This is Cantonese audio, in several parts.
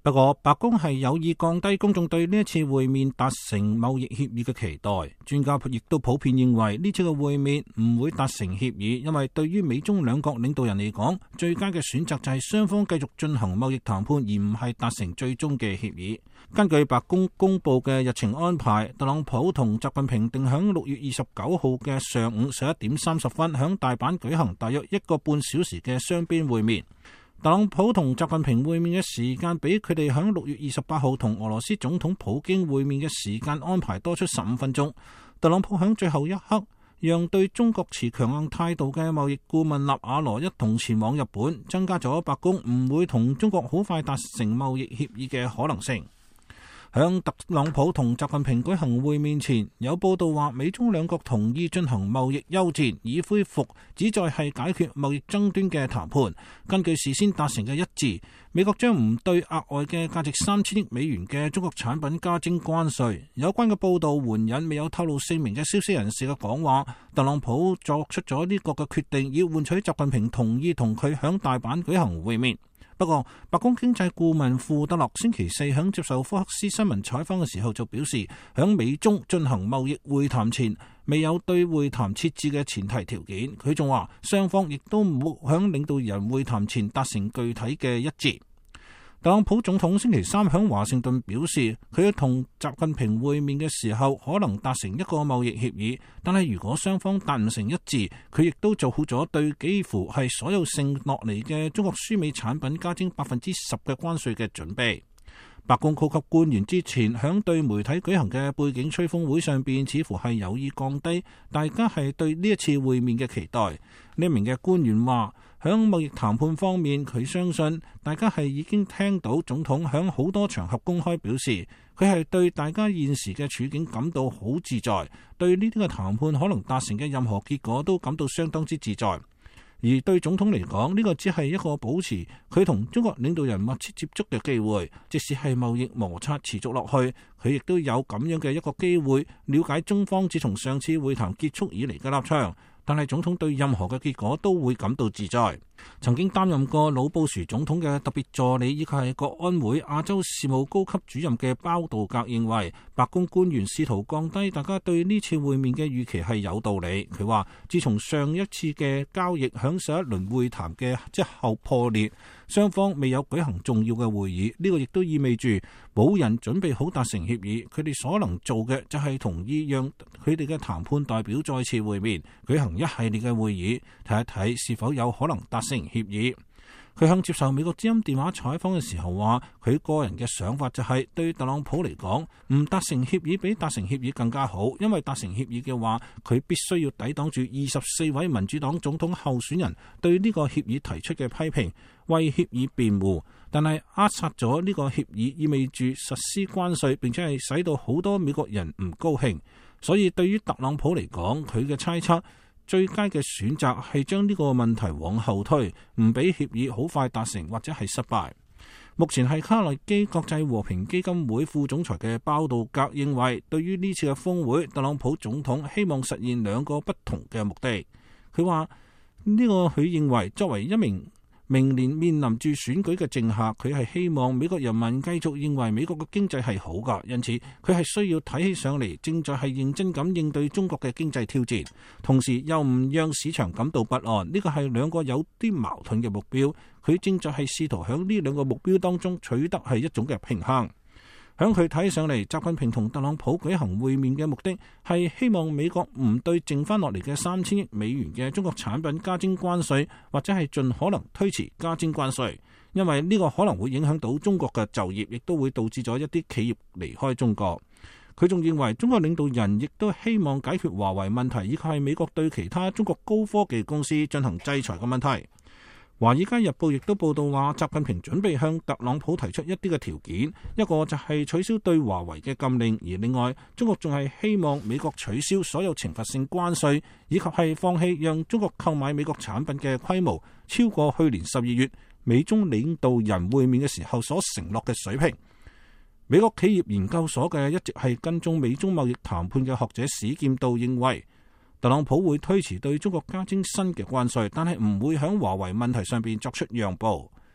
不過，白宮係有意降低公眾對呢一次會面達成貿易協議嘅期待。專家亦都普遍認為呢次嘅會面唔會達成協議，因為對於美中兩國領導人嚟講，最佳嘅選擇就係雙方繼續進行貿易談判，而唔係達成最終嘅協議。根據白宮公佈嘅日程安排，特朗普同習近平定響6月29號嘅上午11點30分響大阪舉行大約1個半小時嘅雙邊會面。特朗普同習近平會面嘅時間比佢哋響6月28號同俄羅斯總統普京會面嘅時間安排多出15分鐘。特朗普響最後一刻讓對中國持強硬態度嘅貿易顧問納瓦羅一同前往日本，增加咗白宮唔會同中國好快達成貿易協議嘅可能性。響特朗普同習近平舉行會面前，有報道話美中兩國同意進行貿易休戰，以恢復旨在係解決貿易爭端嘅談判。根據事先達成嘅一致，美國將唔對額外嘅價值3000億美元嘅中國產品加徵關稅。有關嘅報道援引未有透露姓名嘅消息人士嘅講話，特朗普作出咗呢個嘅決定，以換取習近平同意同佢響大阪舉行會面。不過，白宮經濟顧問庫德洛星期四響接受福克斯新聞採訪嘅時候就表示，響美中進行貿易會談前，未有對會談設置嘅前提條件。佢仲話，雙方亦都冇響領導人會談前達成具體嘅一致。特朗普總統星期三響華盛頓表示，佢同習近平會面嘅時候可能達成一個貿易協議，但係如果雙方達唔成一致，佢亦都做好咗對幾乎係所有剩落嚟嘅中國輸美產品加徵10%嘅關稅嘅準備。白宮高級官員之前響對媒體舉行嘅背景吹風會上邊，似乎係有意降低大家係對呢一次會面嘅期待。呢名嘅官員話，響貿易談判方面，佢相信大家係已經聽到總統響好多場合公開表示，佢係對大家現時嘅處境感到好自在，對呢啲嘅談判可能達成嘅任何結果都感到相當之自在。而對總統嚟講，呢個只係一個保持佢同中國領導人密切接觸嘅機會，即使係貿易摩擦持續落去，佢亦都有咁樣嘅一個機會了解中方自從上次會談結束以嚟嘅立場。但係總統對任何嘅結果都會感到自在。曾經擔任過老布殊總統嘅特別助理以及係國安會亞洲事務高級主任嘅包道格認為，白宮官員試圖降低大家對呢次會面嘅預期係有道理。佢話，自從上一次嘅交易響上一輪會談嘅之後破裂，雙方未有舉行重要嘅會議，呢個亦都意味住冇人準備好達成協議。佢哋所能做嘅就係同意讓佢哋嘅談判代表再次會面，舉行一系列嘅會議，睇一睇是否有可能達成協議。佢向接受美國之音電話採訪嘅時候話，佢個人嘅想法就係對特朗普嚟講，唔達成協議比達成協議更加好，因為達成協議嘅話，佢必須要抵擋住24位民主黨總統候選人對呢個協議提出嘅批評，為協議辯護。但係扼殺咗呢個協議，意味住實施關稅，並且係使到好多美國人唔高興。所以對於特朗普嚟講，佢嘅猜測，最佳嘅選擇係將呢個問題往後推，唔俾協議好快達成或者係失敗。目前係卡內基國際和平基金會副總裁嘅包道格認為，對於呢次嘅峰會，特朗普總統希望實現兩個不同嘅目的。佢話佢認為作為一名明年面臨住選舉嘅政客，佢係希望美國人民繼續認為美國嘅經濟係好㗎，因此佢係需要睇起上嚟正在係認真咁應對中國嘅經濟挑戰，同時又唔讓市場感到不安。呢個係兩個有啲矛盾嘅目標，佢正在係試圖喺呢兩個目標當中取得係一種嘅平衡。響佢睇上嚟，習近平同特朗普舉行會面嘅目的係希望美國唔對剩翻落嚟嘅3000億美元嘅中國產品加徵關稅，或者係盡可能推遲加徵關稅，因為呢個可能會影響到中國嘅就業，亦都會導致咗一啲企業離開中國。佢仲認為中國領導人亦都希望解決華為問題，以及係美國對其他中國高科技公司進行制裁嘅問題。華爾街日報亦都報道話，習近平準備向特朗普提出一啲嘅條件，一個就係取消對華為嘅禁令，而另外中國仲係希望美國取消所有懲罰性關稅，以及係放棄讓中國購買美國產品嘅規模超過去年12月美中領導人會面嘅時候所承諾嘅水平。美國企業研究所嘅一直係跟蹤美中貿易談判嘅學者史劍道認為，特朗普會推遲對中國加徵新嘅關稅，但係唔會響華為問題上邊作出讓步。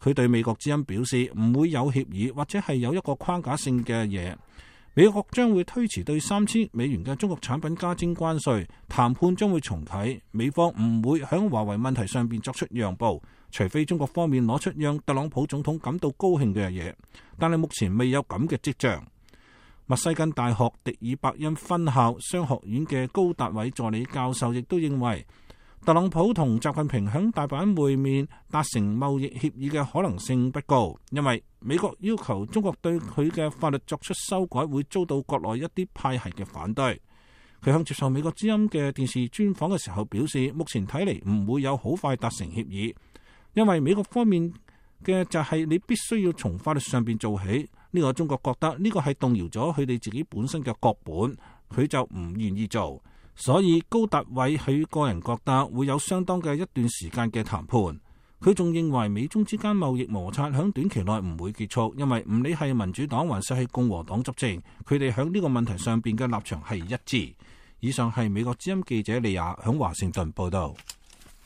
佢對美國之音表示唔會有協議，或者係有一個框架性嘅嘢。美國將會推遲對3000億美元嘅中國產品加徵關稅，談判將會重啟。美方唔會響華為問題上邊作出讓步，除非中國方面攞出讓特朗普總統感到高興嘅嘢，但係目前未有咁嘅跡象。密西根大學迪爾伯恩分校商學院嘅高達偉助理教授亦都認為，特朗普同習近平響大阪會面達成貿易協議嘅可能性不高，因為美國要求中國對佢嘅法律作出修改，會遭到國內一啲派系嘅反對。佢向接受美國之音嘅電視專訪嘅時候表示，目前睇嚟唔會有好快達成協議，因為美國方面嘅就係你必須要從法律上邊做起。呢個中國覺得呢個係動搖咗佢哋自己本身嘅國本，佢就唔願意做。所以高達偉佢個人覺得會有相當嘅一段時間嘅談判。佢仲認為美中之間貿易摩擦響短期內唔會結束，因為唔理係民主黨還是係共和黨執政，佢哋響呢個問題上邊嘅立場係一致。以上係美國之音記者李亞響華盛頓報道。